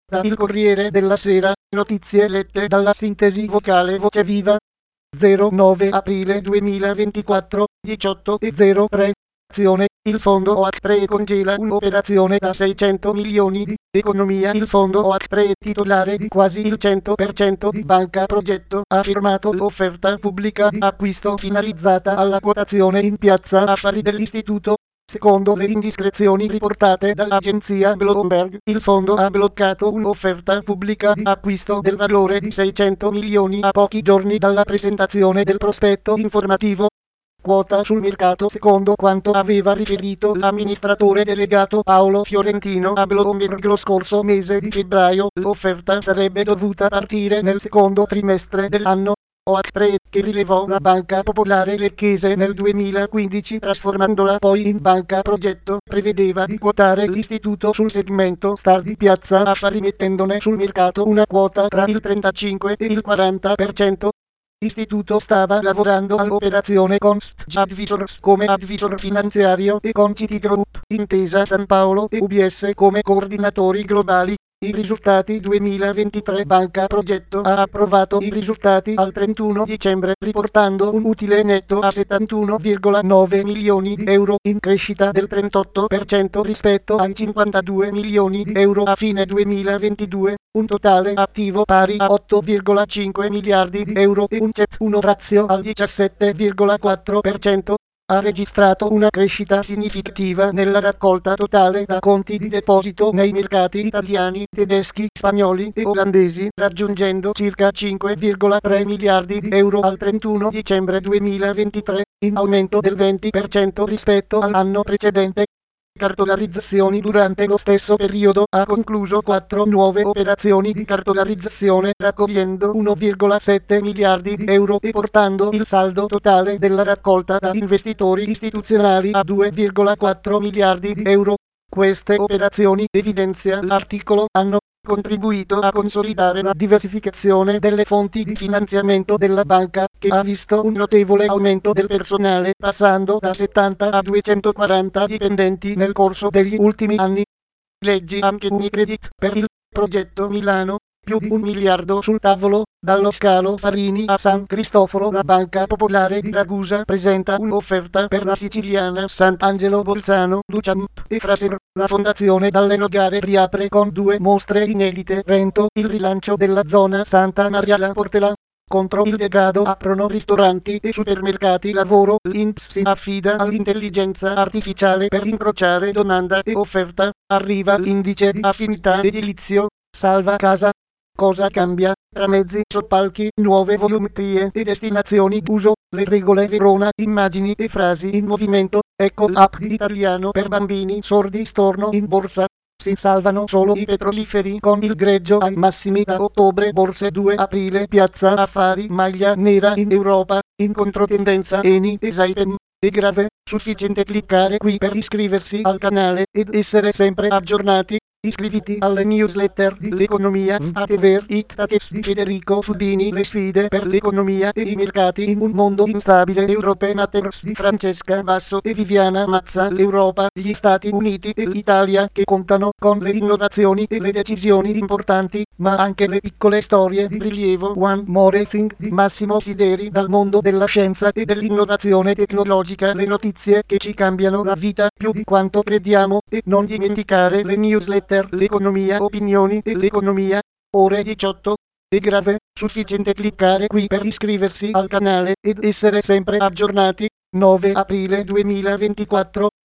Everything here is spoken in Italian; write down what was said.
Da Il Corriere della Sera, notizie lette dalla sintesi vocale Voce Viva. 09 aprile 2024, 18:03. Azione, il fondo OAC3 congela un'operazione da 600 milioni di economia. Il fondo OAC3, titolare di quasi il 100% di Banca Progetto, ha firmato l'offerta pubblica di acquisto finalizzata alla quotazione in piazza affari dell'istituto. Secondo le indiscrezioni riportate dall'agenzia Bloomberg, il fondo ha bloccato un'offerta pubblica di acquisto del valore di 600 milioni a pochi giorni dalla presentazione del prospetto informativo. Quota sul mercato. Secondo quanto aveva riferito l'amministratore delegato Paolo Fiorentino a Bloomberg lo scorso mese di febbraio, l'offerta sarebbe dovuta partire nel secondo trimestre dell'anno. OAC3, che rilevò la Banca Popolare Lecchese nel 2015 trasformandola poi in Banca Progetto, prevedeva di quotare l'istituto sul segmento Star di Piazza Affari mettendone sul mercato una quota tra il 35 e il 40%. L'istituto stava lavorando all'operazione con SG Advisors come advisor finanziario e con Citigroup, Intesa San Paolo e UBS come coordinatori globali. I risultati 2023. Banca Progetto ha approvato i risultati al 31 dicembre, riportando un utile netto a 71,9 milioni di euro, in crescita del 38% rispetto ai 52 milioni di euro a fine 2022, un totale attivo pari a 8,5 miliardi di euro e un CET1 ratio al 17,4%. Ha registrato una crescita significativa nella raccolta totale da conti di deposito nei mercati italiani, tedeschi, spagnoli e olandesi, raggiungendo circa 5,3 miliardi di euro al 31 dicembre 2023, in aumento del 20% rispetto all'anno precedente. Cartolarizzazioni. Durante lo stesso periodo ha concluso 4 nuove operazioni di cartolarizzazione raccogliendo 1,7 miliardi di euro e portando il saldo totale della raccolta da investitori istituzionali a 2,4 miliardi di euro. Queste operazioni, evidenzia l'articolo, hanno contribuito a consolidare la diversificazione delle fonti di finanziamento della banca, che ha visto un notevole aumento del personale, passando da 70 a 240 dipendenti nel corso degli ultimi anni. Leggi anche Unicredit per il progetto Milano. Più di 1 miliardo sul tavolo. Dallo scalo Farini a San Cristoforo la Banca Popolare di Ragusa presenta un'offerta per la siciliana Sant'Angelo Bolzano, Duchamp e Fraser. La fondazione Dall'Enogare riapre con 2 mostre inedite. Rento, il rilancio della zona Santa Maria La Portela. Contro il degrado aprono ristoranti e supermercati. Lavoro, l'INPS si affida all'intelligenza artificiale per incrociare domanda e offerta. Arriva l'indice di affinità edilizio. Salva casa. Cosa cambia? Tra mezzi, soppalchi, nuove volumetrie e destinazioni d'uso, le regole Verona, immagini e frasi in movimento. Ecco l'app di italiano per bambini sordi storno in borsa. Si salvano solo i petroliferi con il greggio ai massimi da ottobre. Borse 2 aprile. Piazza Affari maglia nera in Europa, in controtendenza Eni e Saipem. È grave, sufficiente cliccare qui per iscriversi al canale ed essere sempre aggiornati. Iscriviti alle newsletter di L'Economia Atever Ictates di Federico Fubini. Le sfide per l'economia e i mercati in un mondo instabile. Europe Matters di Francesca Basso e Viviana Mazza. L'Europa, gli Stati Uniti e l'Italia che contano con le innovazioni e le decisioni importanti, ma anche le piccole storie di rilievo. One More Thing di Massimo Sideri dal mondo della scienza e dell'innovazione tecnologica. Le notizie che ci cambiano la vita più di quanto crediamo e non dimenticare le newsletter L'Economia Opinioni e l'Economia. Ore 18. È grave, sufficiente cliccare qui per iscriversi al canale ed essere sempre aggiornati. 9 aprile 2024.